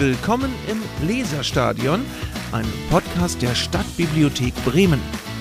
Willkommen im Leserstadion, einem Podcast der Stadtbibliothek Bremen.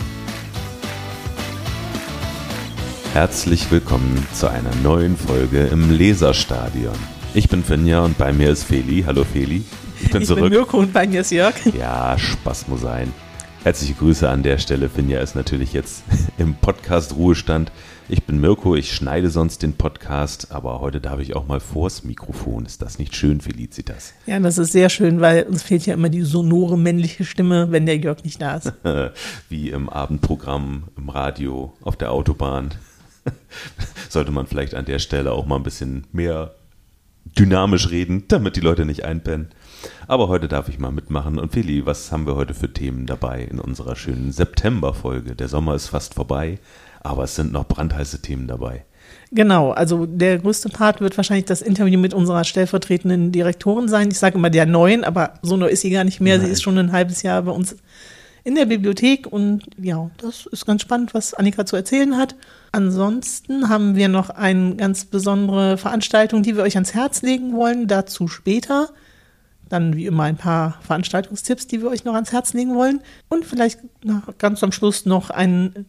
Herzlich willkommen zu einer neuen Folge im Leserstadion. Ich bin Finja und bei mir ist Feli. Hallo Feli. Ich bin Mirko und bei mir ist Jörg. Ja, Spaß muss sein. Herzliche Grüße an der Stelle. Finja ist natürlich jetzt im Podcast-Ruhestand. Ich bin Mirko, ich schneide sonst den Podcast, aber heute darf ich auch mal vors Mikrofon. Ist das nicht schön, Felicitas? Ja, das ist sehr schön, weil uns fehlt ja immer die sonore männliche Stimme, wenn der Jörg nicht da ist. Wie im Abendprogramm, im Radio, auf der Autobahn. Sollte man vielleicht an der Stelle auch mal ein bisschen mehr dynamisch reden, damit die Leute nicht einpennen. Aber heute darf ich mal mitmachen. Und Feli, was haben wir heute für Themen dabei in unserer schönen September-Folge? Der Sommer ist fast vorbei, aber es sind noch brandheiße Themen dabei. Genau, also der größte Part wird wahrscheinlich das Interview mit unserer stellvertretenden Direktorin sein. Ich sage immer der neuen, aber so neu ist sie gar nicht mehr. Nein. Sie ist schon ein halbes Jahr bei uns in der Bibliothek und ja, das ist ganz spannend, was Annika zu erzählen hat. Ansonsten haben wir noch eine ganz besondere Veranstaltung, die wir euch ans Herz legen wollen, dazu später. Dann wie immer ein paar Veranstaltungstipps, die wir euch noch ans Herz legen wollen. Und vielleicht ganz am Schluss noch ein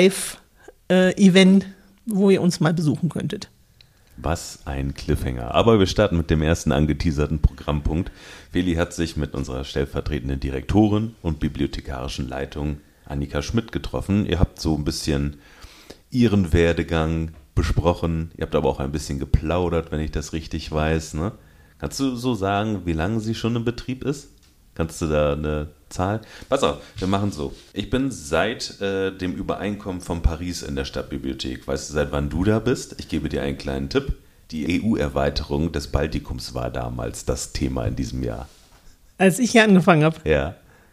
Live-Event, wo ihr uns mal besuchen könntet. Was ein Cliffhanger. Aber wir starten mit dem ersten angeteaserten Programmpunkt. Feli hat sich mit unserer stellvertretenden Direktorin und bibliothekarischen Leitung Annika Schmidt getroffen. Ihr habt so ein bisschen ihren Werdegang besprochen. Ihr habt aber auch ein bisschen geplaudert, wenn ich das richtig weiß, ne? Kannst du so sagen, wie lange sie schon im Betrieb ist? Kannst du da eine Zahl? Pass auf, wir machen so. Ich bin seit dem Übereinkommen von Paris in der Stadtbibliothek. Weißt du, seit wann du da bist? Ich gebe dir einen kleinen Tipp. Die EU-Erweiterung des Baltikums war damals das Thema in diesem Jahr. Als ich hier angefangen habe? Ja.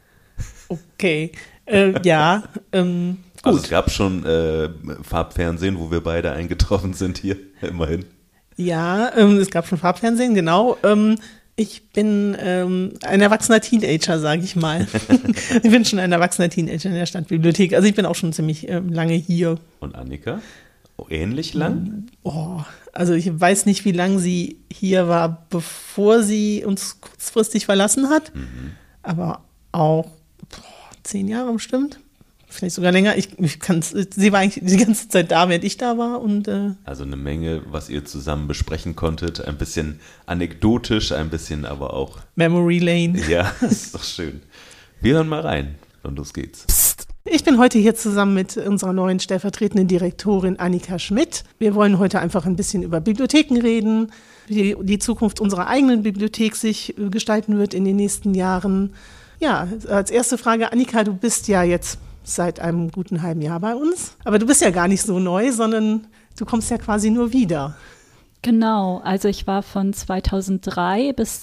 Okay, ja, gut. Also es gab schon Farbfernsehen, wo wir beide eingetroffen sind hier, immerhin. Ja, es gab schon Farbfernsehen, genau. Ich bin ein erwachsener Teenager, sage ich mal. Ich bin schon ein erwachsener Teenager in der Stadtbibliothek. Also ich bin auch schon ziemlich lange hier. Und Annika? Ähnlich lang? Also ich weiß nicht, wie lange sie hier war, bevor sie uns kurzfristig verlassen hat. Mhm. Aber auch 10 Jahre bestimmt. Vielleicht sogar länger. Sie war eigentlich die ganze Zeit da, während ich da war. Und, also eine Menge, was ihr zusammen besprechen konntet. Ein bisschen anekdotisch, ein bisschen aber auch Memory Lane. Ja, ist doch schön. Wir hören mal rein und los geht's. Psst. Ich bin heute hier zusammen mit unserer neuen stellvertretenden Direktorin Annika Schmidt. Wir wollen heute einfach ein bisschen über Bibliotheken reden, wie die Zukunft unserer eigenen Bibliothek sich gestalten wird in den nächsten Jahren. Ja, als erste Frage, Annika, du bist ja jetzt seit einem guten halben Jahr bei uns. Aber du bist ja gar nicht so neu, sondern du kommst ja quasi nur wieder. Genau, also ich war von 2003 bis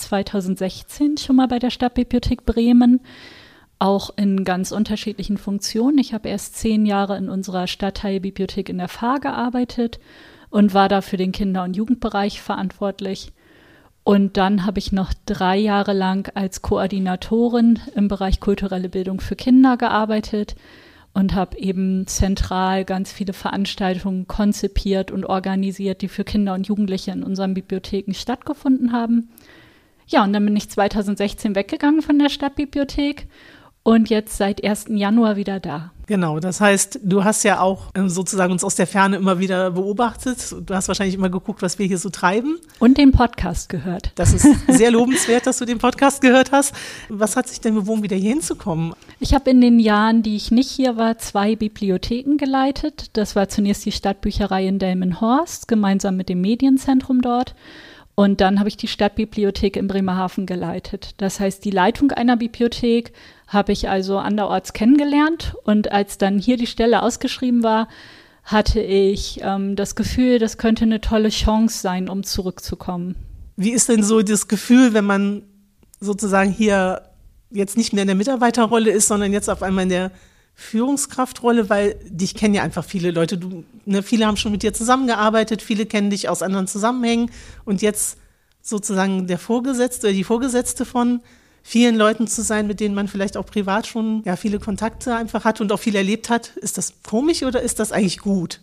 2016 schon mal bei der Stadtbibliothek Bremen, auch in ganz unterschiedlichen Funktionen. Ich habe erst 10 Jahre in unserer Stadtteilbibliothek in der Fahr gearbeitet und war da für den Kinder- und Jugendbereich verantwortlich. Und dann habe ich noch 3 Jahre lang als Koordinatorin im Bereich kulturelle Bildung für Kinder gearbeitet und habe eben zentral ganz viele Veranstaltungen konzipiert und organisiert, die für Kinder und Jugendliche in unseren Bibliotheken stattgefunden haben. Ja, und dann bin ich 2016 weggegangen von der Stadtbibliothek und jetzt seit 1. Januar wieder da. Genau, das heißt, du hast ja auch sozusagen uns aus der Ferne immer wieder beobachtet. Du hast wahrscheinlich immer geguckt, was wir hier so treiben. Und den Podcast gehört. Das ist sehr lobenswert, dass du den Podcast gehört hast. Was hat sich denn bewogen, wieder hier hinzukommen? Ich habe in den Jahren, die ich nicht hier war, 2 Bibliotheken geleitet. Das war zunächst die Stadtbücherei in Delmenhorst, gemeinsam mit dem Medienzentrum dort. Und dann habe ich die Stadtbibliothek in Bremerhaven geleitet. Das heißt, die Leitung einer Bibliothek habe ich also anderorts kennengelernt. Und als dann hier die Stelle ausgeschrieben war, hatte ich das Gefühl, das könnte eine tolle Chance sein, um zurückzukommen. Wie ist denn so das Gefühl, wenn man sozusagen hier jetzt nicht mehr in der Mitarbeiterrolle ist, sondern jetzt auf einmal in der Führungskraftrolle, weil dich kennen ja einfach viele Leute. Viele haben schon mit dir zusammengearbeitet, viele kennen dich aus anderen Zusammenhängen und jetzt sozusagen der Vorgesetzte oder die Vorgesetzte von vielen Leuten zu sein, mit denen man vielleicht auch privat schon viele Kontakte einfach hat und auch viel erlebt hat. Ist das komisch oder ist das eigentlich gut?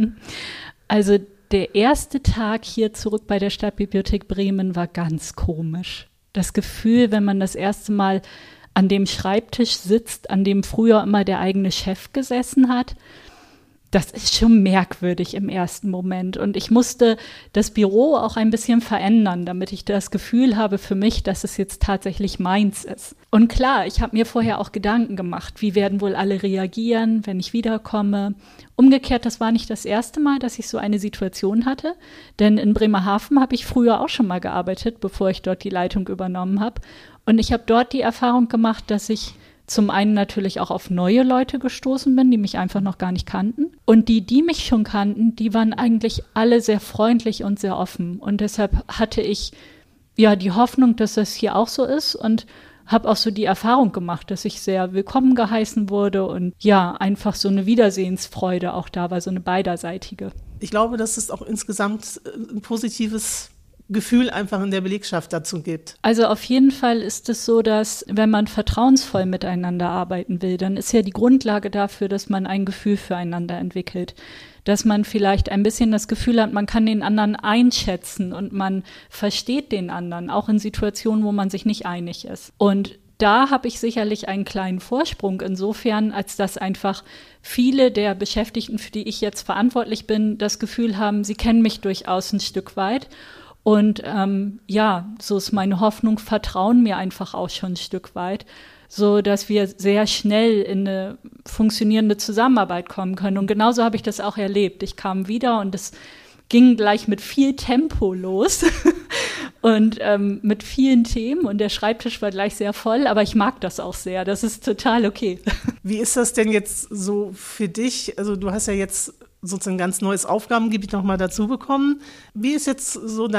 Also der erste Tag hier zurück bei der Stadtbibliothek Bremen war ganz komisch. das Gefühl, wenn man das erste Mal an dem Schreibtisch sitzt, an dem früher immer der eigene Chef gesessen hat. Das ist schon merkwürdig im ersten Moment. Und ich musste das Büro auch ein bisschen verändern, damit ich das Gefühl habe für mich, dass es jetzt tatsächlich meins ist. Und klar, ich habe mir vorher auch Gedanken gemacht, wie werden wohl alle reagieren, wenn ich wiederkomme. Umgekehrt, das war nicht das erste Mal, dass ich so eine Situation hatte. Denn in Bremerhaven habe ich früher auch schon mal gearbeitet, bevor ich dort die Leitung übernommen habe. Und ich habe dort die Erfahrung gemacht, dass ich zum einen natürlich auch auf neue Leute gestoßen bin, die mich einfach noch gar nicht kannten. Und die mich schon kannten, die waren eigentlich alle sehr freundlich und sehr offen. Und deshalb hatte ich ja die Hoffnung, dass das hier auch so ist und habe auch so die Erfahrung gemacht, dass ich sehr willkommen geheißen wurde und ja, einfach so eine Wiedersehensfreude auch da war, so eine beiderseitige. Ich glaube, dass es auch insgesamt ein positives Gefühl einfach in der Belegschaft dazu gibt. Also auf jeden Fall ist es so, dass wenn man vertrauensvoll miteinander arbeiten will, dann ist ja die Grundlage dafür, dass man ein Gefühl füreinander entwickelt. Dass man vielleicht ein bisschen das Gefühl hat, man kann den anderen einschätzen und man versteht den anderen, auch in Situationen, wo man sich nicht einig ist. Und da habe ich sicherlich einen kleinen Vorsprung insofern, als dass einfach viele der Beschäftigten, für die ich jetzt verantwortlich bin, das Gefühl haben, sie kennen mich durchaus ein Stück weit. Und ja, so ist meine Hoffnung, vertrauen mir einfach auch schon ein Stück weit, so dass wir sehr schnell in eine funktionierende Zusammenarbeit kommen können. Und genauso habe ich das auch erlebt. Ich kam wieder und es ging gleich mit viel Tempo los und mit vielen Themen. Und der Schreibtisch war gleich sehr voll, aber ich mag das auch sehr. Das ist total okay. Wie ist das denn jetzt so für dich? Also du hast ja jetzt sozusagen ein ganz neues Aufgabengebiet nochmal dazu bekommen. Wie ist jetzt so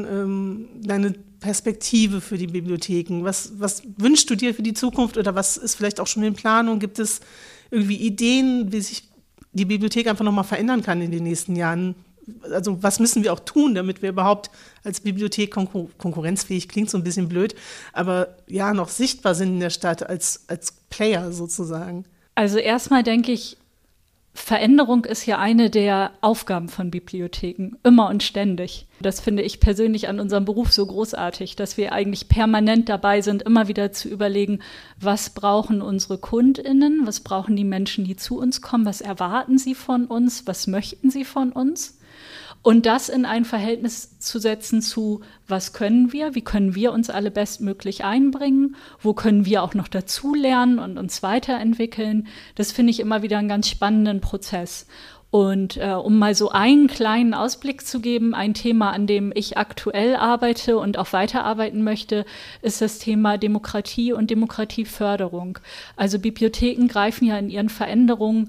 deine Perspektive für die Bibliotheken? Was wünschst du dir für die Zukunft oder was ist vielleicht auch schon in Planung? Gibt es irgendwie Ideen, wie sich die Bibliothek einfach nochmal verändern kann in den nächsten Jahren? Also was müssen wir auch tun, damit wir überhaupt als Bibliothek konkurrenzfähig, klingt so ein bisschen blöd, aber ja, noch sichtbar sind in der Stadt als Player sozusagen? Also erstmal denke ich, Veränderung ist ja eine der Aufgaben von Bibliotheken, immer und ständig. Das finde ich persönlich an unserem Beruf so großartig, dass wir eigentlich permanent dabei sind, immer wieder zu überlegen, was brauchen unsere KundInnen, was brauchen die Menschen, die zu uns kommen, was erwarten sie von uns, was möchten sie von uns? Und das in ein Verhältnis zu setzen zu, was können wir, wie können wir uns alle bestmöglich einbringen, wo können wir auch noch dazulernen und uns weiterentwickeln. Das finde ich immer wieder einen ganz spannenden Prozess. Und um mal so einen kleinen Ausblick zu geben, ein Thema, an dem ich aktuell arbeite und auch weiterarbeiten möchte, ist das Thema Demokratie und Demokratieförderung. Also Bibliotheken greifen ja in ihren Veränderungen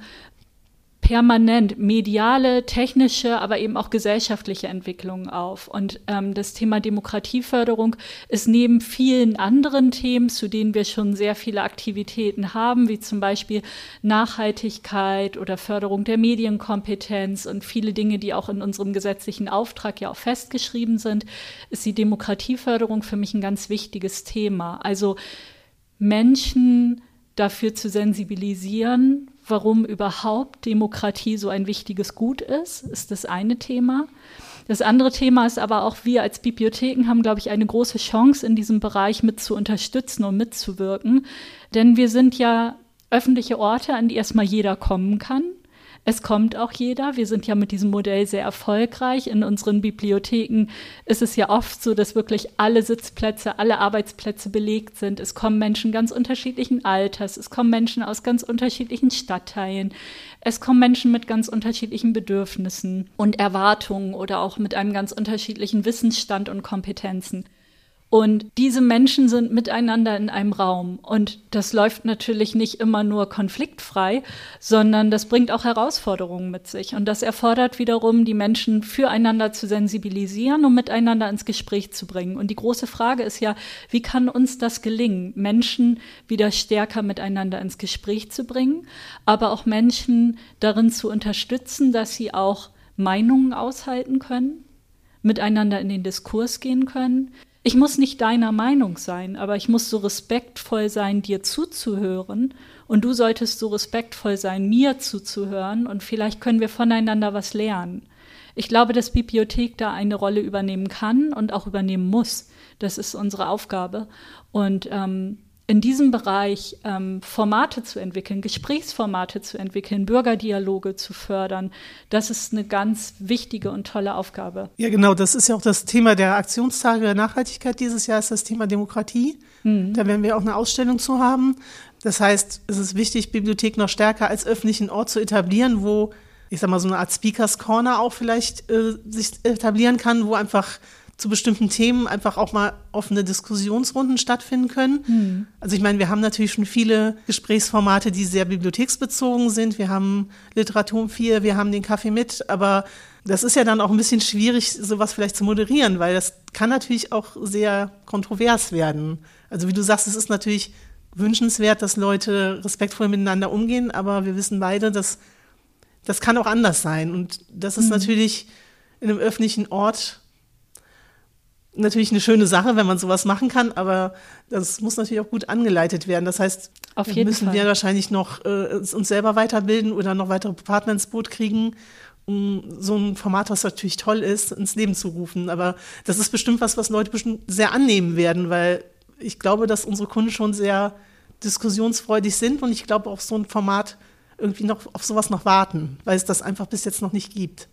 permanent mediale, technische, aber eben auch gesellschaftliche Entwicklungen auf. Und das Thema Demokratieförderung ist neben vielen anderen Themen, zu denen wir schon sehr viele Aktivitäten haben, wie zum Beispiel Nachhaltigkeit oder Förderung der Medienkompetenz und viele Dinge, die auch in unserem gesetzlichen Auftrag ja auch festgeschrieben sind, ist die Demokratieförderung für mich ein ganz wichtiges Thema. Also Menschen dafür zu sensibilisieren, warum überhaupt Demokratie so ein wichtiges Gut ist das eine Thema. Das andere Thema ist aber auch, wir als Bibliotheken haben, glaube ich, eine große Chance in diesem Bereich mit zu unterstützen und mitzuwirken. Denn wir sind ja öffentliche Orte, an die erstmal jeder kommen kann. Es kommt auch jeder. Wir sind ja mit diesem Modell sehr erfolgreich. In unseren Bibliotheken ist es ja oft so, dass wirklich alle Sitzplätze, alle Arbeitsplätze belegt sind. Es kommen Menschen ganz unterschiedlichen Alters. Es kommen Menschen aus ganz unterschiedlichen Stadtteilen. Es kommen Menschen mit ganz unterschiedlichen Bedürfnissen und Erwartungen oder auch mit einem ganz unterschiedlichen Wissensstand und Kompetenzen. Und diese Menschen sind miteinander in einem Raum. Und das läuft natürlich nicht immer nur konfliktfrei, sondern das bringt auch Herausforderungen mit sich. Und das erfordert wiederum, die Menschen füreinander zu sensibilisieren und miteinander ins Gespräch zu bringen. Und die große Frage ist ja, wie kann uns das gelingen, Menschen wieder stärker miteinander ins Gespräch zu bringen, aber auch Menschen darin zu unterstützen, dass sie auch Meinungen aushalten können, miteinander in den Diskurs gehen können. Ich muss nicht deiner Meinung sein, aber ich muss so respektvoll sein, dir zuzuhören. Und du solltest so respektvoll sein, mir zuzuhören. Und vielleicht können wir voneinander was lernen. Ich glaube, dass Bibliothek da eine Rolle übernehmen kann und auch übernehmen muss. Das ist unsere Aufgabe. Und in diesem Bereich Formate zu entwickeln, Gesprächsformate zu entwickeln, Bürgerdialoge zu fördern, das ist eine ganz wichtige und tolle Aufgabe. Ja, genau, das ist ja auch das Thema der Aktionstage der Nachhaltigkeit dieses Jahr, ist das Thema Demokratie. Da werden wir auch eine Ausstellung zu haben. Das heißt, es ist wichtig, Bibliothek noch stärker als öffentlichen Ort zu etablieren, wo, ich sag mal, so eine Art Speakers Corner auch vielleicht sich etablieren kann, wo einfach zu bestimmten Themen einfach auch mal offene Diskussionsrunden stattfinden können. Also ich meine, wir haben natürlich schon viele Gesprächsformate, die sehr bibliotheksbezogen sind. Wir haben Literatur 4, wir haben den Kaffee mit, aber das ist ja dann auch ein bisschen schwierig, sowas vielleicht zu moderieren, weil das kann natürlich auch sehr kontrovers werden. Also wie du sagst, es ist natürlich wünschenswert, dass Leute respektvoll miteinander umgehen, aber wir wissen beide, dass das kann auch anders sein. Und das ist natürlich in einem öffentlichen Ort natürlich eine schöne Sache, wenn man sowas machen kann, aber das muss natürlich auch gut angeleitet werden. Das heißt, müssen wir wahrscheinlich noch uns selber weiterbilden oder noch weitere Partner ins Boot kriegen, um so ein Format, was natürlich toll ist, ins Leben zu rufen. Aber das ist bestimmt was Leute bestimmt sehr annehmen werden, weil ich glaube, dass unsere Kunden schon sehr diskussionsfreudig sind und ich glaube, auf so ein Format irgendwie noch auf sowas noch warten, weil es das einfach bis jetzt noch nicht gibt.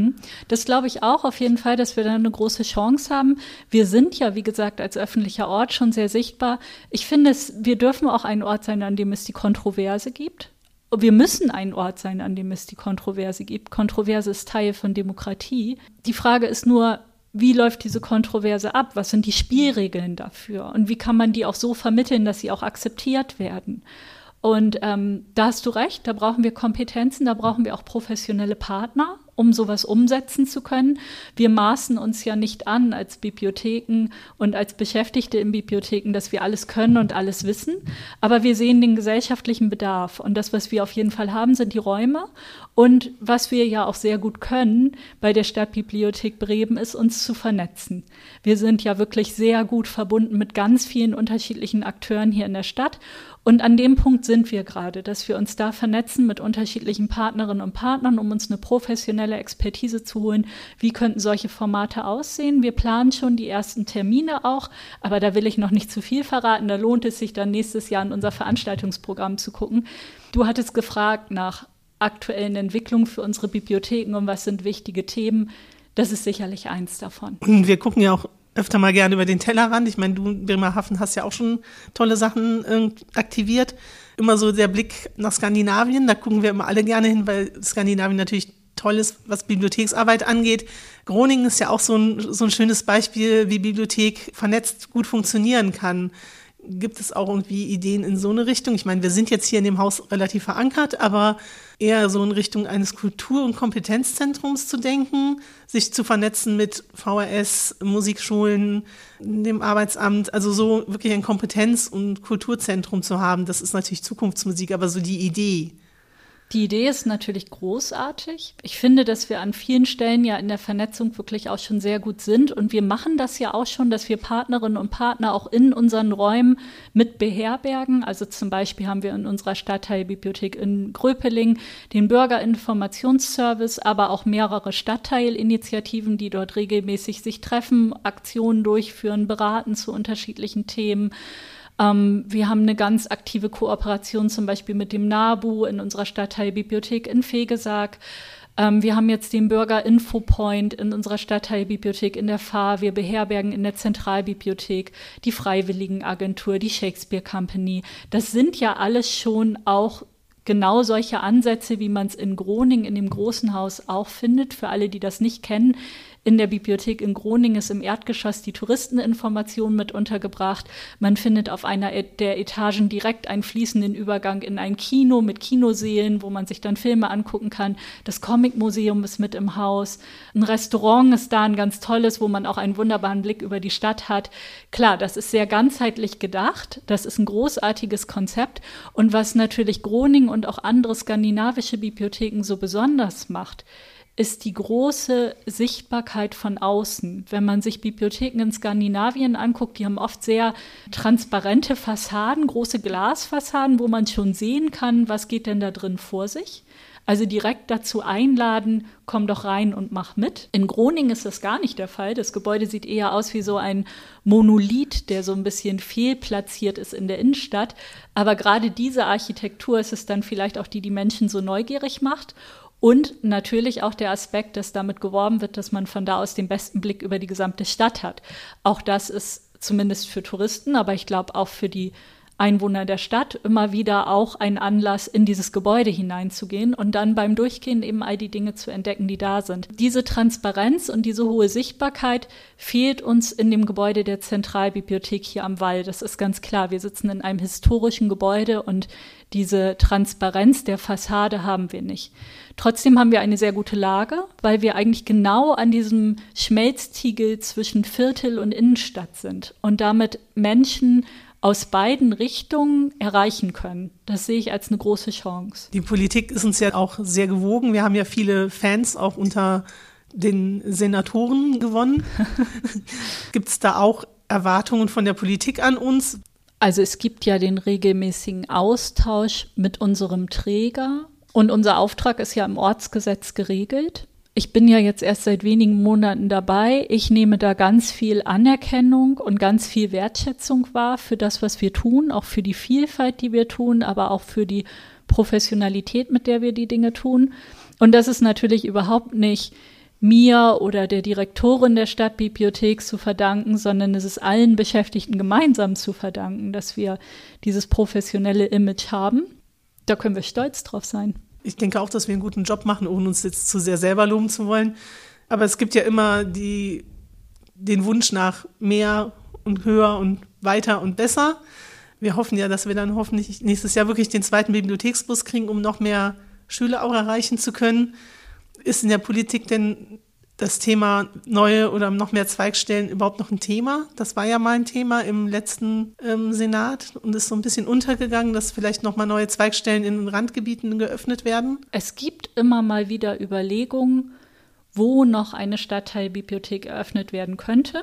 Das glaube ich auch auf jeden Fall, dass wir da eine große Chance haben. Wir sind ja, wie gesagt, als öffentlicher Ort schon sehr sichtbar. Ich finde, wir dürfen auch ein Ort sein, an dem es die Kontroverse gibt. Wir müssen ein Ort sein, an dem es die Kontroverse gibt. Kontroverse ist Teil von Demokratie. Die Frage ist nur, wie läuft diese Kontroverse ab? Was sind die Spielregeln dafür? Und wie kann man die auch so vermitteln, dass sie auch akzeptiert werden? Und da hast du recht, da brauchen wir Kompetenzen, da brauchen wir auch professionelle Partner, um sowas umsetzen zu können. Wir maßen uns ja nicht an als Bibliotheken und als Beschäftigte in Bibliotheken, dass wir alles können und alles wissen. Aber wir sehen den gesellschaftlichen Bedarf. Und das, was wir auf jeden Fall haben, sind die Räume. Und was wir ja auch sehr gut können bei der Stadtbibliothek Bremen, ist uns zu vernetzen. Wir sind ja wirklich sehr gut verbunden mit ganz vielen unterschiedlichen Akteuren hier in der Stadt. Und an dem Punkt sind wir gerade, dass wir uns da vernetzen mit unterschiedlichen Partnerinnen und Partnern, um uns eine professionelle Expertise zu holen. Wie könnten solche Formate aussehen? Wir planen schon die ersten Termine auch, aber da will ich noch nicht zu viel verraten. Da lohnt es sich dann nächstes Jahr in unser Veranstaltungsprogramm zu gucken. Du hattest gefragt nach aktuellen Entwicklungen für unsere Bibliotheken und was sind wichtige Themen. Das ist sicherlich eins davon. Und wir gucken ja auch öfter mal gerne über den Tellerrand. Ich meine, du, Bremerhaven, hast ja auch schon tolle Sachen aktiviert. Immer so der Blick nach Skandinavien, da gucken wir immer alle gerne hin, weil Skandinavien natürlich toll ist, was Bibliotheksarbeit angeht. Groningen ist ja auch so ein schönes Beispiel, wie Bibliothek vernetzt gut funktionieren kann. Gibt es auch irgendwie Ideen in so eine Richtung? Ich meine, wir sind jetzt hier in dem Haus relativ verankert, aber eher so in Richtung eines Kultur- und Kompetenzzentrums zu denken, sich zu vernetzen mit VHS, Musikschulen, dem Arbeitsamt, also so wirklich ein Kompetenz- und Kulturzentrum zu haben, das ist natürlich Zukunftsmusik, aber so die Idee. Die Idee ist natürlich großartig. Ich finde, dass wir an vielen Stellen ja in der Vernetzung wirklich auch schon sehr gut sind. Und wir machen das ja auch schon, dass wir Partnerinnen und Partner auch in unseren Räumen mit beherbergen. Also zum Beispiel haben wir in unserer Stadtteilbibliothek in Gröpeling den Bürgerinformationsservice, aber auch mehrere Stadtteilinitiativen, die dort regelmäßig sich treffen, Aktionen durchführen, beraten zu unterschiedlichen Themen. Wir haben eine ganz aktive Kooperation zum Beispiel mit dem NABU in unserer Stadtteilbibliothek in Vegesack. Wir haben jetzt den Bürger-Info-Point in unserer Stadtteilbibliothek in der Fahr. Wir beherbergen in der Zentralbibliothek die Freiwilligenagentur, die Shakespeare Company. Das sind ja alles schon auch genau solche Ansätze, wie man es in Groningen in dem großen Haus auch findet. Für alle, die das nicht kennen, in der Bibliothek in Groningen ist im Erdgeschoss die Touristeninformation mit untergebracht. Man findet auf einer der Etagen direkt einen fließenden Übergang in ein Kino mit Kinosälen, wo man sich dann Filme angucken kann. Das Comic-Museum ist mit im Haus. Ein Restaurant ist da, ein ganz tolles, wo man auch einen wunderbaren Blick über die Stadt hat. Klar, das ist sehr ganzheitlich gedacht. Das ist ein großartiges Konzept. Und was natürlich Groningen und auch andere skandinavische Bibliotheken so besonders macht, ist die große Sichtbarkeit von außen. Wenn man sich Bibliotheken in Skandinavien anguckt, die haben oft sehr transparente Fassaden, große Glasfassaden, wo man schon sehen kann, was geht denn da drin vor sich. Also direkt dazu einladen, komm doch rein und mach mit. In Groningen ist das gar nicht der Fall. Das Gebäude sieht eher aus wie so ein Monolith, der so ein bisschen fehlplatziert ist in der Innenstadt. Aber gerade diese Architektur ist es dann vielleicht auch die Menschen so neugierig macht. Und natürlich auch der Aspekt, dass damit geworben wird, dass man von da aus den besten Blick über die gesamte Stadt hat. Auch das ist zumindest für Touristen, aber ich glaube auch für die Einwohner der Stadt immer wieder auch ein Anlass, in dieses Gebäude hineinzugehen und dann beim Durchgehen eben all die Dinge zu entdecken, die da sind. Diese Transparenz und diese hohe Sichtbarkeit fehlt uns in dem Gebäude der Zentralbibliothek hier am Wall. Das ist ganz klar. Wir sitzen in einem historischen Gebäude und diese Transparenz der Fassade haben wir nicht. Trotzdem haben wir eine sehr gute Lage, weil wir eigentlich genau an diesem Schmelztiegel zwischen Viertel und Innenstadt sind und damit Menschen aus beiden Richtungen erreichen können. Das sehe ich als eine große Chance. Die Politik ist uns ja auch sehr gewogen. Wir haben ja viele Fans auch unter den Senatoren gewonnen. Gibt es da auch Erwartungen von der Politik an uns? Also es gibt ja den regelmäßigen Austausch mit unserem Träger und unser Auftrag ist ja im Ortsgesetz geregelt. Ich bin ja jetzt erst seit wenigen Monaten dabei. Ich nehme da ganz viel Anerkennung und ganz viel Wertschätzung wahr für das, was wir tun, auch für die Vielfalt, die wir tun, aber auch für die Professionalität, mit der wir die Dinge tun. Und das ist natürlich überhaupt nicht mir oder der Direktorin der Stadtbibliothek zu verdanken, sondern es ist allen Beschäftigten gemeinsam zu verdanken, dass wir dieses professionelle Image haben. Da können wir stolz drauf sein. Ich denke auch, dass wir einen guten Job machen, ohne uns jetzt zu sehr selber loben zu wollen. Aber es gibt ja immer den Wunsch nach mehr und höher und weiter und besser. Wir hoffen ja, dass wir dann hoffentlich nächstes Jahr wirklich den 2. Bibliotheksbus kriegen, um noch mehr Schüler auch erreichen zu können. Ist in der Politik denn das Thema neue oder noch mehr Zweigstellen überhaupt noch ein Thema? Das war ja mal ein Thema im letzten Senat und ist so ein bisschen untergegangen, dass vielleicht noch mal neue Zweigstellen in den Randgebieten geöffnet werden. Es gibt immer mal wieder Überlegungen, wo noch eine Stadtteilbibliothek eröffnet werden könnte.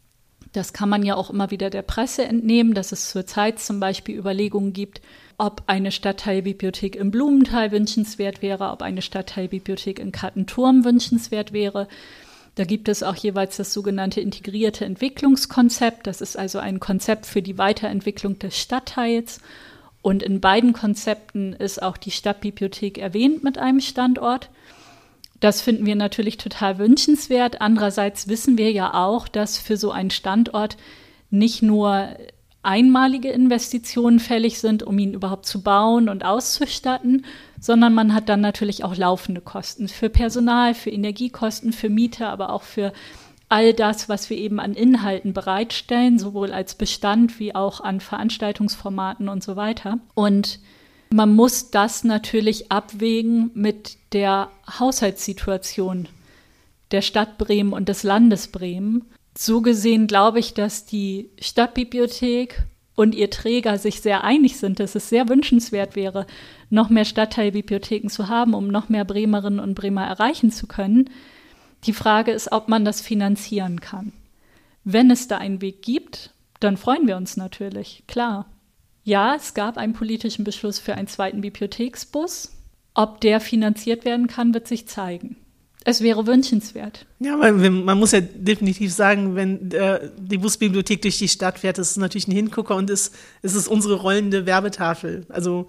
Das kann man ja auch immer wieder der Presse entnehmen, dass es zurzeit zum Beispiel Überlegungen gibt, ob eine Stadtteilbibliothek im Blumenthal wünschenswert wäre, ob eine Stadtteilbibliothek in Kattenturm wünschenswert wäre. Da gibt es auch jeweils das sogenannte integrierte Entwicklungskonzept. Das ist also ein Konzept für die Weiterentwicklung des Stadtteils. Und in beiden Konzepten ist auch die Stadtbibliothek erwähnt mit einem Standort. Das finden wir natürlich total wünschenswert. Andererseits wissen wir ja auch, dass für so einen Standort nicht nur einmalige Investitionen fällig sind, um ihn überhaupt zu bauen und auszustatten, sondern man hat dann natürlich auch laufende Kosten für Personal, für Energiekosten, für Miete, aber auch für all das, was wir eben an Inhalten bereitstellen, sowohl als Bestand wie auch an Veranstaltungsformaten und so weiter. Und man muss das natürlich abwägen mit der Haushaltssituation der Stadt Bremen und des Landes Bremen. So gesehen glaube ich, dass die Stadtbibliothek und ihr Träger sich sehr einig sind, dass es sehr wünschenswert wäre, noch mehr Stadtteilbibliotheken zu haben, um noch mehr Bremerinnen und Bremer erreichen zu können. Die Frage ist, ob man das finanzieren kann. Wenn es da einen Weg gibt, dann freuen wir uns natürlich, klar. Ja, es gab einen politischen Beschluss für einen 2. Bibliotheksbus. Ob der finanziert werden kann, wird sich zeigen. Es wäre wünschenswert. Ja, weil man muss ja definitiv sagen, wenn die Busbibliothek durch die Stadt fährt, das ist natürlich ein Hingucker und es ist unsere rollende Werbetafel. Also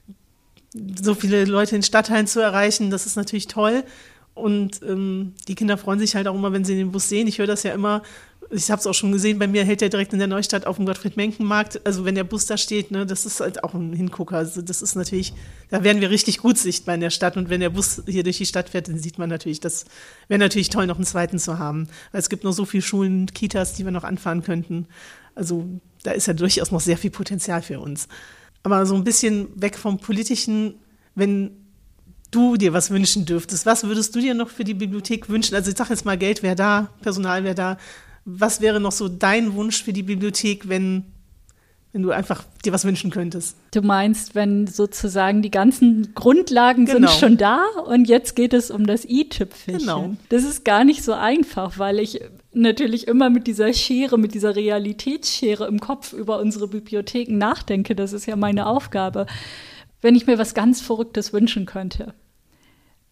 so viele Leute in Stadtteilen zu erreichen, das ist natürlich toll. Und die Kinder freuen sich halt auch immer, wenn sie den Bus sehen. Ich höre das ja immer, ich habe es auch schon gesehen, bei mir hält der direkt in der Neustadt auf dem Gottfried-Mencken-Markt. Also wenn der Bus da steht, ne, das ist halt auch ein Hingucker. Also das ist natürlich, da werden wir richtig gut sichtbar in der Stadt. Und wenn der Bus hier durch die Stadt fährt, dann sieht man natürlich, das wäre natürlich toll, noch einen 2. zu haben. Weil es gibt noch so viele Schulen und Kitas, die wir noch anfahren könnten. Also da ist ja durchaus noch sehr viel Potenzial für uns. Aber so ein bisschen weg vom Politischen, wenn du dir was wünschen dürftest, was würdest du dir noch für die Bibliothek wünschen? Also ich sage jetzt mal, Geld wäre da, Personal wäre da. Was wäre noch so dein Wunsch für die Bibliothek, wenn du einfach dir was wünschen könntest? Du meinst, wenn sozusagen die ganzen Grundlagen sind schon da und jetzt geht es um das i-Tüpfelchen. Genau. Das ist gar nicht so einfach, weil ich natürlich immer mit dieser Schere, mit dieser Realitätsschere im Kopf über unsere Bibliotheken nachdenke. Das ist ja meine Aufgabe. Wenn ich mir was ganz Verrücktes wünschen könnte,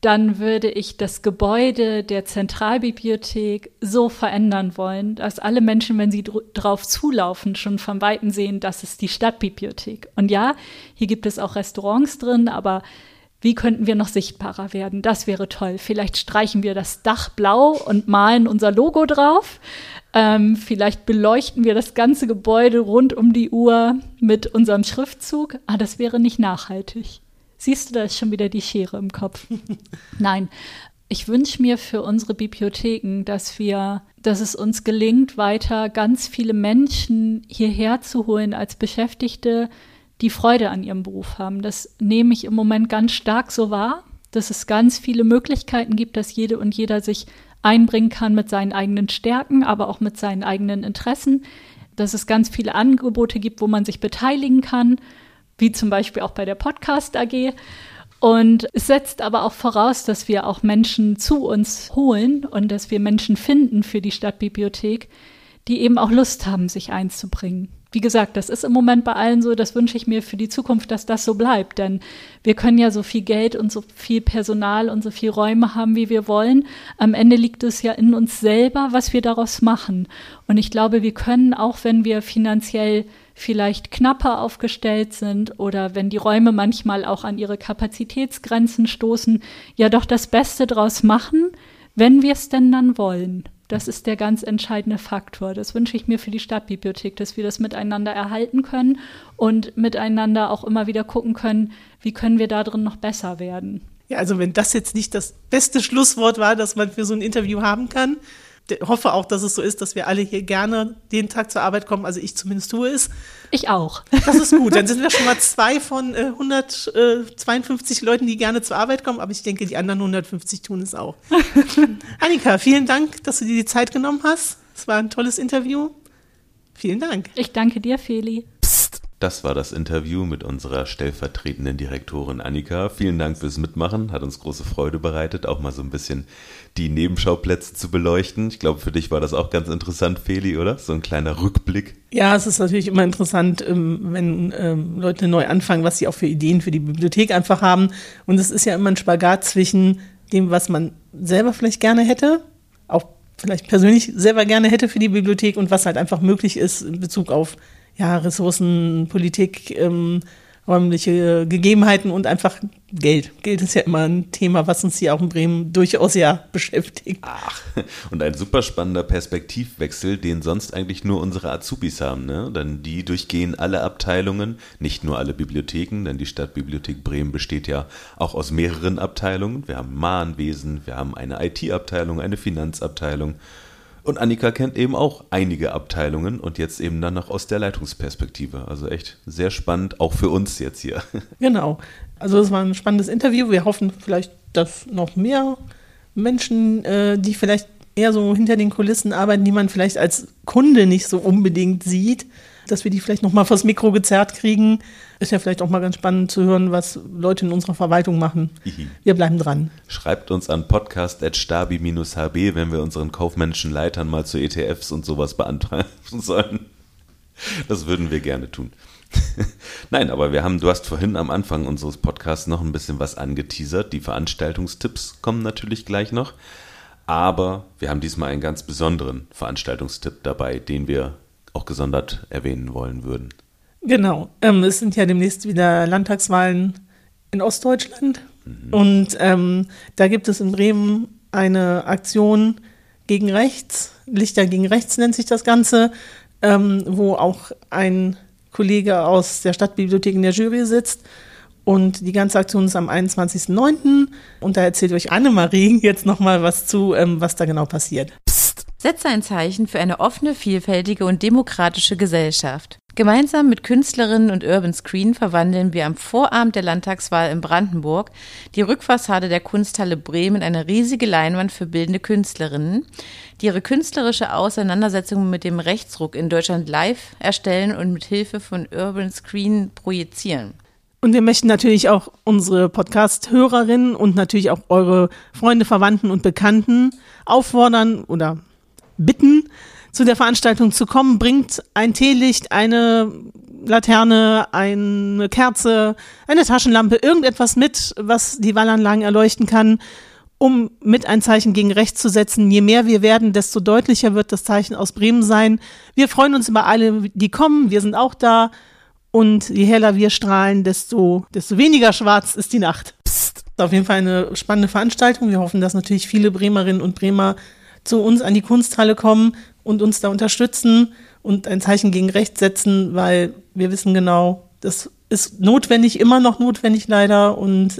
dann würde ich das Gebäude der Zentralbibliothek so verändern wollen, dass alle Menschen, wenn sie drauf zulaufen, schon von Weitem sehen, das ist die Stadtbibliothek. Und ja, hier gibt es auch Restaurants drin, aber wie könnten wir noch sichtbarer werden? Das wäre toll. Vielleicht streichen wir das Dach blau und malen unser Logo drauf. Vielleicht beleuchten wir das ganze Gebäude rund um die Uhr mit unserem Schriftzug. Das wäre nicht nachhaltig. Siehst du, da ist schon wieder die Schere im Kopf. Nein, ich wünsche mir für unsere Bibliotheken, dass es uns gelingt, weiter ganz viele Menschen hierher zu holen als Beschäftigte, die Freude an ihrem Beruf haben. Das nehme ich im Moment ganz stark so wahr, dass es ganz viele Möglichkeiten gibt, dass jede und jeder sich einbringen kann mit seinen eigenen Stärken, aber auch mit seinen eigenen Interessen, dass es ganz viele Angebote gibt, wo man sich beteiligen kann, wie zum Beispiel auch bei der Podcast AG. Und es setzt aber auch voraus, dass wir auch Menschen zu uns holen und dass wir Menschen finden für die Stadtbibliothek, die eben auch Lust haben, sich einzubringen. Wie gesagt, das ist im Moment bei allen so, das wünsche ich mir für die Zukunft, dass das so bleibt. Denn wir können ja so viel Geld und so viel Personal und so viel Räume haben, wie wir wollen. Am Ende liegt es ja in uns selber, was wir daraus machen. Und ich glaube, wir können, auch wenn wir finanziell vielleicht knapper aufgestellt sind oder wenn die Räume manchmal auch an ihre Kapazitätsgrenzen stoßen, ja doch das Beste draus machen, wenn wir es denn dann wollen. Das ist der ganz entscheidende Faktor. Das wünsche ich mir für die Stadtbibliothek, dass wir das miteinander erhalten können und miteinander auch immer wieder gucken können, wie können wir da drin noch besser werden. Ja, also wenn das jetzt nicht das beste Schlusswort war, das man für so ein Interview haben kann, hoffe auch, dass es so ist, dass wir alle hier gerne jeden Tag zur Arbeit kommen. Also ich zumindest tue es. Ich auch. Das ist gut. Dann sind wir schon mal 2 von 152 Leuten, die gerne zur Arbeit kommen. Aber ich denke, die anderen 150 tun es auch. Annika, vielen Dank, dass du dir die Zeit genommen hast. Es war ein tolles Interview. Vielen Dank. Ich danke dir, Feli. Das war das Interview mit unserer stellvertretenden Direktorin Annika. Vielen Dank fürs Mitmachen, hat uns große Freude bereitet, auch mal so ein bisschen die Nebenschauplätze zu beleuchten. Ich glaube, für dich war das auch ganz interessant, Feli, oder? So ein kleiner Rückblick. Ja, es ist natürlich immer interessant, wenn Leute neu anfangen, was sie auch für Ideen für die Bibliothek einfach haben. Und es ist ja immer ein Spagat zwischen dem, was man selber vielleicht gerne hätte, auch vielleicht persönlich selber gerne hätte für die Bibliothek und was halt einfach möglich ist in Bezug auf Ressourcen, Politik, räumliche Gegebenheiten und einfach Geld. Geld ist ja immer ein Thema, was uns hier auch in Bremen durchaus ja beschäftigt. Ach, und ein super spannender Perspektivwechsel, den sonst eigentlich nur unsere Azubis haben, ne? Denn die durchgehen alle Abteilungen, nicht nur alle Bibliotheken, denn die Stadtbibliothek Bremen besteht ja auch aus mehreren Abteilungen. Wir haben Mahnwesen, wir haben eine IT-Abteilung, eine Finanzabteilung. Und Annika kennt eben auch einige Abteilungen und jetzt eben dann noch aus der Leitungsperspektive. Also echt sehr spannend, auch für uns jetzt hier. Genau. Also es war ein spannendes Interview. Wir hoffen vielleicht, dass noch mehr Menschen, die vielleicht eher so hinter den Kulissen arbeiten, die man vielleicht als Kunde nicht so unbedingt sieht, dass wir die vielleicht noch mal vors Mikro gezerrt kriegen. Ist ja vielleicht auch mal ganz spannend zu hören, was Leute in unserer Verwaltung machen. Wir bleiben dran. Schreibt uns an podcast@stabi-hb, wenn wir unseren kaufmännischen Leitern mal zu ETFs und sowas beantragen sollen. Das würden wir gerne tun. Nein, aber du hast vorhin am Anfang unseres Podcasts noch ein bisschen was angeteasert. Die Veranstaltungstipps kommen natürlich gleich noch. Aber wir haben diesmal einen ganz besonderen Veranstaltungstipp dabei, den wir auch gesondert erwähnen wollen würden. Genau. Es sind ja demnächst wieder Landtagswahlen in Ostdeutschland. Und da gibt es in Bremen eine Aktion gegen rechts. Lichter gegen rechts nennt sich das Ganze, wo auch ein Kollege aus der Stadtbibliothek in der Jury sitzt. Und die ganze Aktion ist am 21.09. Und da erzählt euch Annemarie jetzt nochmal was zu, was da genau passiert. Setze ein Zeichen für eine offene, vielfältige und demokratische Gesellschaft. Gemeinsam mit Künstlerinnen und Urban Screen verwandeln wir am Vorabend der Landtagswahl in Brandenburg die Rückfassade der Kunsthalle Bremen in eine riesige Leinwand für bildende Künstlerinnen, die ihre künstlerische Auseinandersetzung mit dem Rechtsruck in Deutschland live erstellen und mit Hilfe von Urban Screen projizieren. Und wir möchten natürlich auch unsere Podcast-Hörerinnen und natürlich auch eure Freunde, Verwandten und Bekannten auffordern oder bitten, zu der Veranstaltung zu kommen, bringt ein Teelicht, eine Laterne, eine Kerze, eine Taschenlampe, irgendetwas mit, was die Wallanlagen erleuchten kann, um mit ein Zeichen gegen rechts zu setzen. Je mehr wir werden, desto deutlicher wird das Zeichen aus Bremen sein. Wir freuen uns über alle, die kommen. Wir sind auch da. Und je heller wir strahlen, desto weniger schwarz ist die Nacht. Psst. Auf jeden Fall eine spannende Veranstaltung. Wir hoffen, dass natürlich viele Bremerinnen und Bremer zu uns an die Kunsthalle kommen und uns da unterstützen und ein Zeichen gegen rechts setzen, weil wir wissen genau, das ist notwendig, immer noch notwendig leider und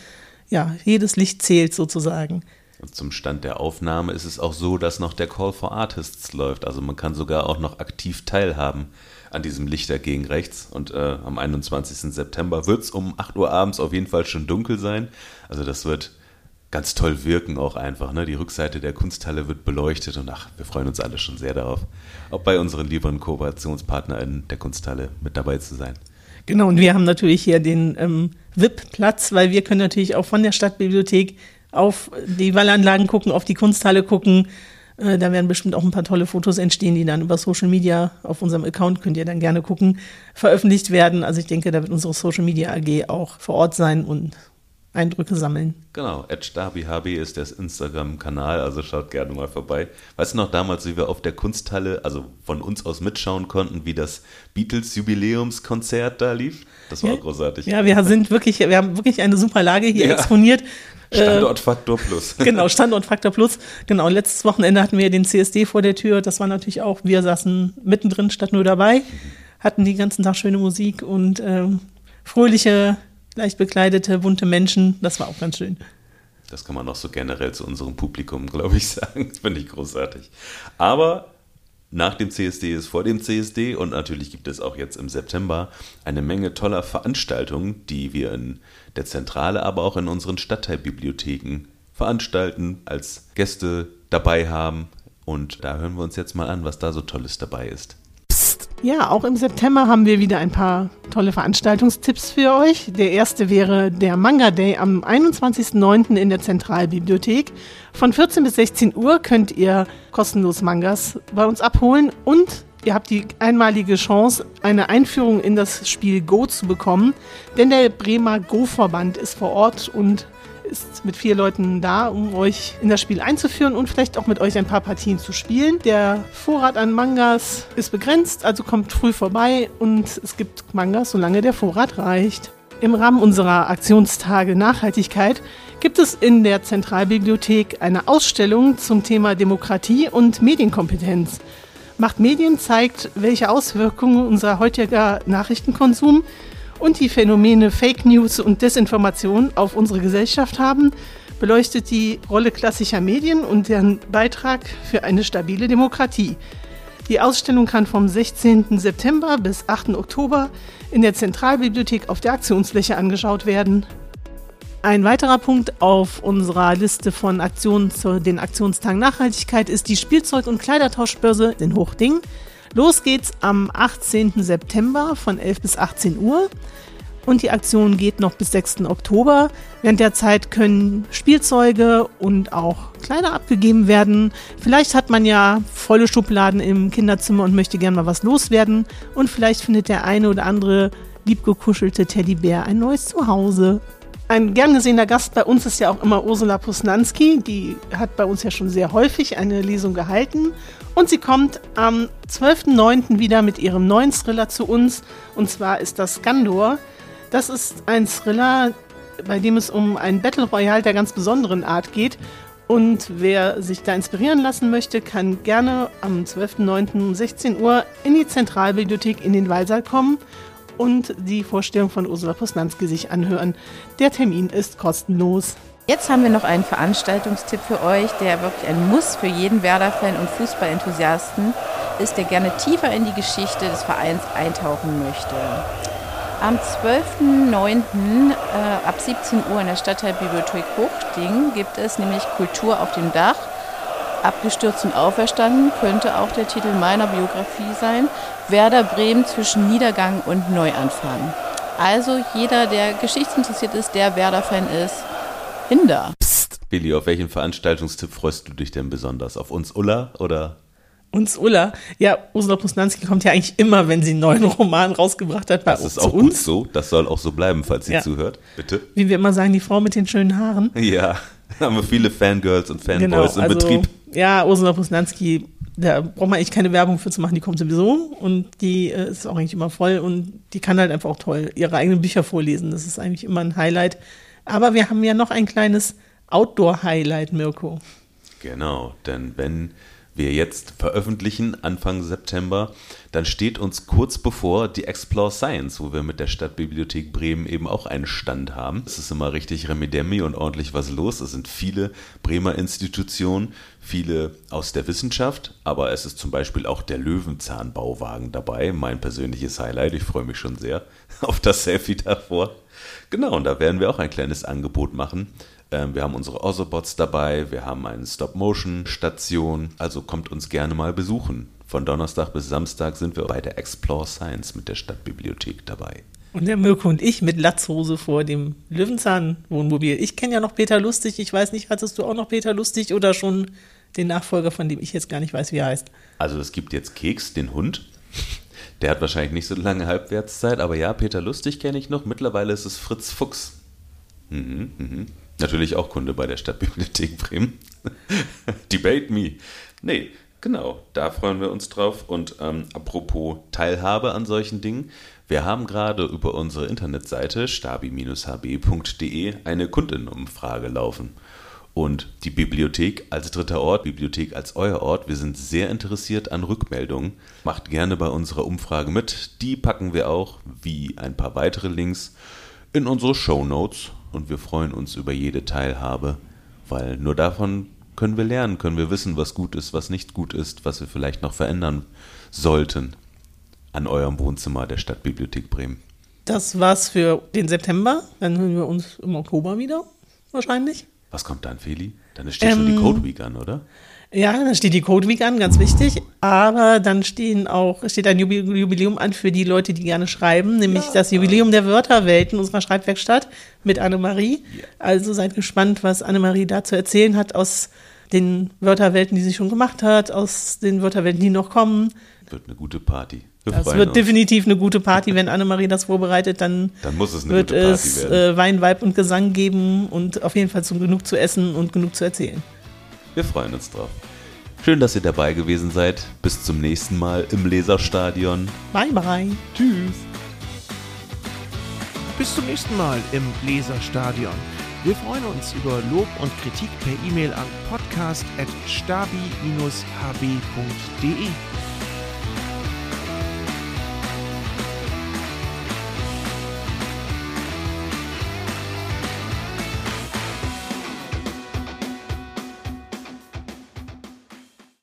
jedes Licht zählt sozusagen. Und zum Stand der Aufnahme ist es auch so, dass noch der Call for Artists läuft, also man kann sogar auch noch aktiv teilhaben an diesem Lichter gegen rechts und am 21. September wird es um 8 Uhr abends auf jeden Fall schon dunkel sein, also das wird ganz toll wirken auch einfach, ne? Die Rückseite der Kunsthalle wird beleuchtet und wir freuen uns alle schon sehr darauf, auch bei unseren lieben KooperationspartnerInnen der Kunsthalle mit dabei zu sein. Genau, und wir haben natürlich hier den VIP-Platz, weil wir können natürlich auch von der Stadtbibliothek auf die Wallanlagen gucken, auf die Kunsthalle gucken. Da werden bestimmt auch ein paar tolle Fotos entstehen, die dann über Social Media auf unserem Account, könnt ihr dann gerne gucken, veröffentlicht werden. Also ich denke, da wird unsere Social Media AG auch vor Ort sein und Eindrücke sammeln. Genau, @StabiHB ist der Instagram-Kanal, also schaut gerne mal vorbei. Weißt du noch damals, wie wir auf der Kunsthalle, also von uns aus mitschauen konnten, wie das Beatles-Jubiläumskonzert da lief? Das war auch großartig. Ja, wir haben wirklich eine super Lage hier exponiert. Standortfaktor Plus. Genau, Standortfaktor Plus. Genau, letztes Wochenende hatten wir den CSD vor der Tür. Das war natürlich auch, wir saßen mittendrin statt nur dabei, hatten den ganzen Tag schöne Musik und fröhliche, leicht bekleidete, bunte Menschen. Das war auch ganz schön. Das kann man auch so generell zu unserem Publikum, glaube ich, sagen. Das finde ich großartig. Aber nach dem CSD ist vor dem CSD und natürlich gibt es auch jetzt im September eine Menge toller Veranstaltungen, die wir in der Zentrale, aber auch in unseren Stadtteilbibliotheken veranstalten, als Gäste dabei haben. Und da hören wir uns jetzt mal an, was da so Tolles dabei ist. Ja, auch im September haben wir wieder ein paar tolle Veranstaltungstipps für euch. Der erste wäre der Manga Day am 21.09. in der Zentralbibliothek. Von 14 bis 16 Uhr könnt ihr kostenlos Mangas bei uns abholen und ihr habt die einmalige Chance, eine Einführung in das Spiel Go zu bekommen, denn der Bremer Go-Verband ist vor Ort und ist mit 4 Leuten da, um euch in das Spiel einzuführen und vielleicht auch mit euch ein paar Partien zu spielen. Der Vorrat an Mangas ist begrenzt, also kommt früh vorbei und es gibt Mangas, solange der Vorrat reicht. Im Rahmen unserer Aktionstage Nachhaltigkeit gibt es in der Zentralbibliothek eine Ausstellung zum Thema Demokratie und Medienkompetenz. Macht Medien zeigt, welche Auswirkungen unser heutiger Nachrichtenkonsum und die Phänomene Fake News und Desinformation auf unsere Gesellschaft haben, beleuchtet die Rolle klassischer Medien und deren Beitrag für eine stabile Demokratie. Die Ausstellung kann vom 16. September bis 8. Oktober in der Zentralbibliothek auf der Aktionsfläche angeschaut werden. Ein weiterer Punkt auf unserer Liste von Aktionen zu den Aktionstagen Nachhaltigkeit ist die Spielzeug- und Kleidertauschbörse in Hochding. Los geht's am 18. September von 11 bis 18 Uhr und die Aktion geht noch bis 6. Oktober. Während der Zeit können Spielzeuge und auch Kleider abgegeben werden. Vielleicht hat man ja volle Schubladen im Kinderzimmer und möchte gerne mal was loswerden und vielleicht findet der eine oder andere liebgekuschelte Teddybär ein neues Zuhause. Ein gern gesehener Gast bei uns ist ja auch immer Ursula Posnanski. Die hat bei uns ja schon sehr häufig eine Lesung gehalten. Und sie kommt am 12.09. wieder mit ihrem neuen Thriller zu uns. Und zwar ist das Gandor. Das ist ein Thriller, bei dem es um ein Battle Royale der ganz besonderen Art geht. Und wer sich da inspirieren lassen möchte, kann gerne am 12.09. um 16 Uhr in die Zentralbibliothek in den Wallsaal kommen und die Vorstellung von Ursula Posnanski sich anhören. Der Termin ist kostenlos. Jetzt haben wir noch einen Veranstaltungstipp für euch, der wirklich ein Muss für jeden Werder-Fan und Fußballenthusiasten ist, der gerne tiefer in die Geschichte des Vereins eintauchen möchte. Am 12.09. Ab 17 Uhr in der Stadtteilbibliothek Hochding gibt es nämlich Kultur auf dem Dach. Abgestürzt und auferstanden könnte auch der Titel meiner Biografie sein. Werder Bremen zwischen Niedergang und Neuanfang. Also jeder, der geschichtsinteressiert ist, der Werder-Fan ist, hin da. Billy, auf welchen Veranstaltungstipp freust du dich denn besonders? Auf uns Ulla oder Uns Ulla. Ja, Ursula Posnanski kommt ja eigentlich immer, wenn sie einen neuen Roman rausgebracht hat, Das ist auch gut so. Das soll auch so bleiben, falls sie zuhört. Bitte. Wie wir immer sagen, die Frau mit den schönen Haaren. Ja, haben wir viele Fangirls und Fanboys im Betrieb. Ja, Ursula Posnanski, da braucht man eigentlich keine Werbung für zu machen, die kommt sowieso und die ist auch eigentlich immer voll und die kann halt einfach auch toll ihre eigenen Bücher vorlesen. Das ist eigentlich immer ein Highlight. Aber wir haben ja noch ein kleines Outdoor-Highlight, Mirko. Genau, denn wenn wir jetzt veröffentlichen, Anfang September, dann steht uns kurz bevor die Explore Science, wo wir mit der Stadtbibliothek Bremen eben auch einen Stand haben. Es ist immer richtig Remi-Demi und ordentlich was los. Es sind viele Bremer Institutionen, viele aus der Wissenschaft, aber es ist zum Beispiel auch der Löwenzahn-Bauwagen dabei, mein persönliches Highlight. Ich freue mich schon sehr auf das Selfie davor. Genau, und da werden wir auch ein kleines Angebot machen. Wir haben unsere Osobots dabei, wir haben eine Stop-Motion-Station, also kommt uns gerne mal besuchen. Von Donnerstag bis Samstag sind wir bei der Explore Science mit der Stadtbibliothek dabei. Und der Mirko und ich mit Latzhose vor dem Löwenzahn-Wohnmobil. Ich kenne ja noch Peter Lustig, ich weiß nicht, hattest du auch noch Peter Lustig oder schon den Nachfolger, von dem ich jetzt gar nicht weiß, wie er heißt? Also es gibt jetzt Keks, den Hund. Der hat wahrscheinlich nicht so lange Halbwertszeit, aber ja, Peter Lustig kenne ich noch. Mittlerweile ist es Fritz Fuchs. Natürlich auch Kunde bei der Stadtbibliothek Bremen. Debate me. Nee, genau, da freuen wir uns drauf. Und apropos Teilhabe an solchen Dingen, wir haben gerade über unsere Internetseite stabi-hb.de eine Kundinnenumfrage laufen. Und die Bibliothek als dritter Ort, Bibliothek als euer Ort, wir sind sehr interessiert an Rückmeldungen. Macht gerne bei unserer Umfrage mit. Die packen wir auch, wie ein paar weitere Links, in unsere Shownotes. Und wir freuen uns über jede Teilhabe, weil nur davon können wir lernen, können wir wissen, was gut ist, was nicht gut ist, was wir vielleicht noch verändern sollten an eurem Wohnzimmer der Stadtbibliothek Bremen. Das war's für den September. Dann hören wir uns im Oktober wieder, wahrscheinlich. Was kommt dann, Feli? Dann steht schon die Code Week an, oder? Ja, dann steht die Code Week an, ganz wichtig. Aber dann steht ein Jubiläum an für die Leute, die gerne schreiben, nämlich das Jubiläum der Wörterwelten unserer Schreibwerkstatt mit Annemarie. Ja. Also seid gespannt, was Annemarie da zu erzählen hat aus den Wörterwelten, die sie schon gemacht hat, aus den Wörterwelten, die noch kommen. Wird eine gute Party. Das wird definitiv eine gute Party, wenn Annemarie das vorbereitet, dann muss es eine wird gute Party werden. Wein, Weib und Gesang geben und auf jeden Fall genug zu essen und genug zu erzählen. Wir freuen uns drauf. Schön, dass ihr dabei gewesen seid. Bis zum nächsten Mal im Leserstadion. Bye, bye. Tschüss. Bis zum nächsten Mal im Leserstadion. Wir freuen uns über Lob und Kritik per E-Mail an podcast@stabi-hb.de.